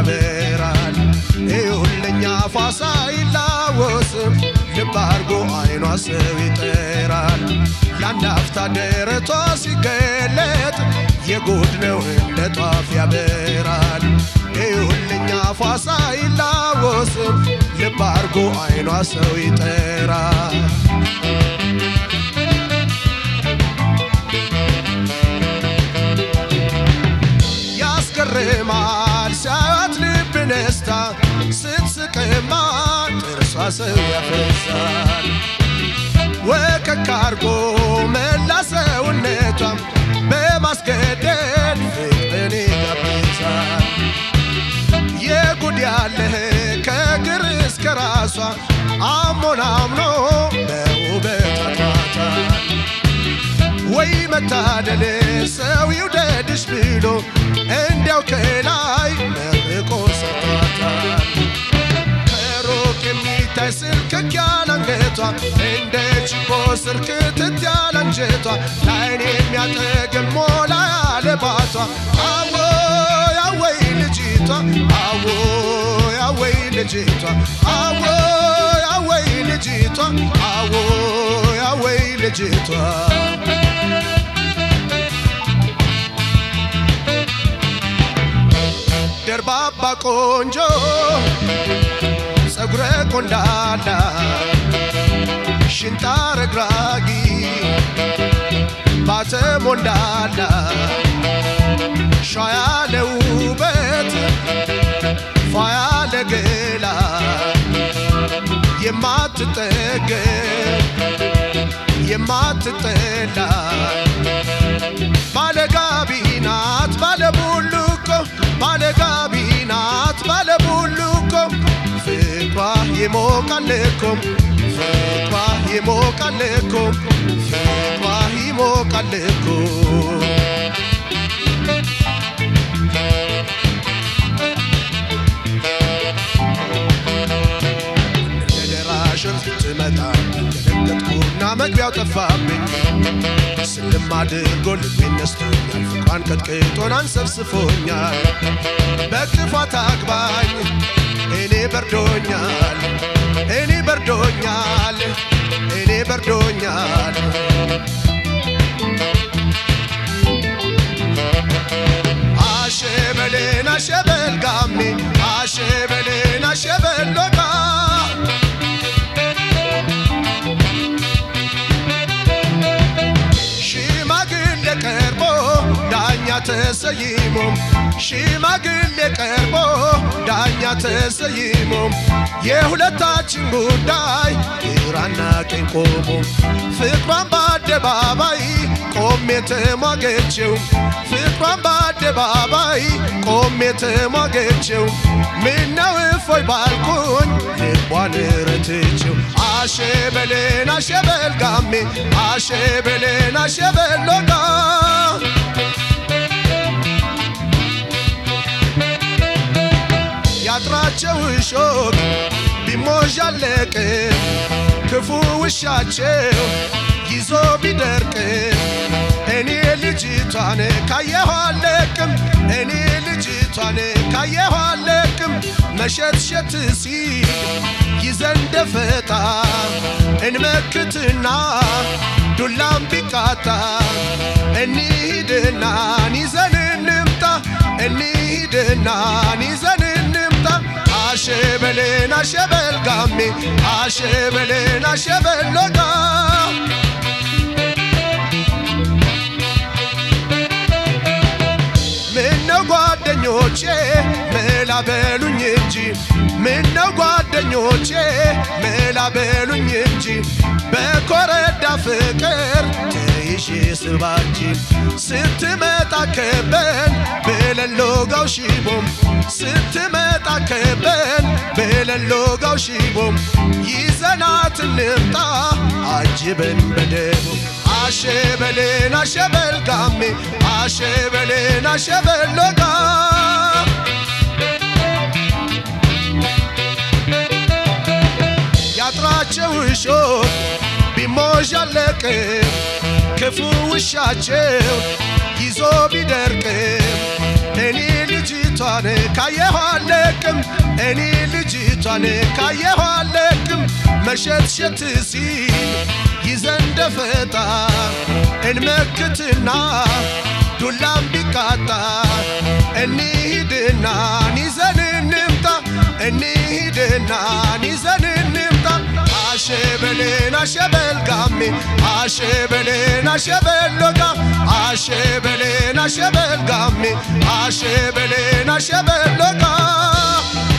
ያበራል ይሁልኛ ፋሳ ይላወስም ልብ አርጎ አይኗ ሰው ይጠራል ለአንድ አፍታ ደረቷ ሲገለጥ የጉድ ነው እንደ ጧፍ ያበራል ይሁልኛ ፋሳ ይላወስም ልብ አርጎ አይኗ ሰው ይጠራል ያስገርማል ሲያዩት ልብ ነስታ ስትስቅማ ጥርሷ ሰው ያፈሳል ወከክ አርጎ መላ ሰውነቷም በማስገደድ ፍቅርን ይጋብዛል የጉድ ያለህ ከእግር እስከ ራሷ አሞናምኖ በውበት አጥሯታል ወይ መታደል ሰው ይውደድሽ ብሎ እንዲያው ከላይ መርቆ ሰጥቷታል ከሩቅ የሚታይ ስልክክ ያለ አንገቷ እንደ ችቦ ስርክትት ያለ አንጀቷ ለዓይን የሚያጠግብ ሞላ ያለ ባቷ አዎይ አዎይ ልጅቷ አዎይ አዎይ ልጅቷ አዎይ አዎይ ልጅቷ አዎይ አዎይ ልጅቷ ደርባባ ቆንጆ ጸጉረ ቆንዳላ ሽንጣ ረግራጊ ባተ ሞንዳላ ሻ ያለ ውበት ፏ ያለ ገላ የማትጠገብ የማትጠላ ባለጋቢ ናት ባለቡልኮ ባለጋቢ ናት ባለቡልኮ ፍቅሯ ይሞቃል እኮ ፍቅሯ ይሞቃል እኮ ፍቅሯ ይሞቃል እኮ ለደራሽን ስትመጣ ደነገጥኩና መግቢያው ጠፋብኝ ስልም አድርጎ ልቤን ነስቶኛል ፍቅሯን ቀጥቅጦን አንሰብስፎኛል በክፋት አግባኝ እኔ በርዶኛል እኔ በርዶኛል እኔ በርዶኛል አሸበሌን አሸበል ጋሜ አሸበሌን አሸበል ሎጋ ሽማግሌ ቀርቦ ዳኛ ተሰይሞ ሽማግሌ ቀርቦ ዳኛ ተሰይሞ የሁለታችን ጉዳይ ግራና ቀኝ ቆሞ ፍቅሯን በአደባባይ ቆሜ ተሟገቼው ፍቅሯን በአደባባይ ቆሜ ተሟገቼው ምነው እፎይ ባልኩኝ ልቧን ረትቼው አሸበሌን አሸበል ጋሜ አሸበሌን አሸበል ሎጋ ያጥራቸው እሾክ ቢሞዣለቅ ክፉ ውሻቸው ይዞ ቢደርቅ እኔ ልጅቷን ካየኋ አለቅም እኔ ልጅቷን ካየኋ አለቅም መሸትሸት ሲል ይዘን ደፈጣ እንመክትና ዱላም ቢቃጣ እንሂድና ይዘን እንምጣ እንሂድና ይዘን እንምጣ አሸበሌን አሸበል ጋሜ አሸበሌን አሸበል ሎጋ ምነው ጓደኞቼ መላ በሉኝ እንጂ ምነው ጓደኞቼ መላ በሉኝ እንጂ በኮረዳ ፍቅር ተይዤ ስባጂ ስትመጣ ከበን ብለን ሎጋው ሽቦም ስትመጣ ከበን ብለን ሎጋው ሽቦም ይዘናት እንምጣ አጅበን በደቦ አሸበሌን አሸበል ጋሜ አሸበሌን አሸበል ሎጋ ያጥራቸው እሾክ ቢሞዣለቅ ክፉ ውሻቸው ይዞ ቢደርቅም እኔ ልጅቷን ካየኋ አለቅም እኔ ልጅቷን ካየኋ አለቅም መሸትሸት ሲል ይዘን ደፈጣ እንመክትና ዱላም ቢቃጣ እንሂድና ይዘን እንምጣ እንሂድና ይዘን እንምጣ አሸበሌን አሸበል ጋሜ አሸበሌን አሸበል ሎጋ አሸበሌን አሸበል ጋሜ አሸበሌን አሸበል ሎጋ